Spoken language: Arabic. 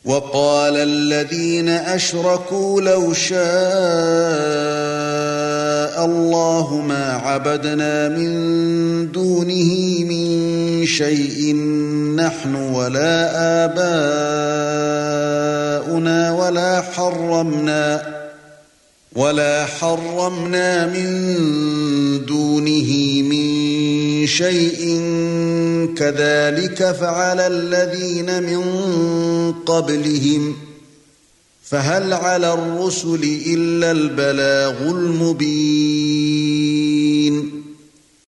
وقال الذين أشركوا لو شاء الله ما عبدنا من دونه من شيء نحن ولا آباؤنا ولا حرمنا من دونه من شيء كذلك فعل الذين من قبلهم فهل على الرسل إلا البلاغ المبين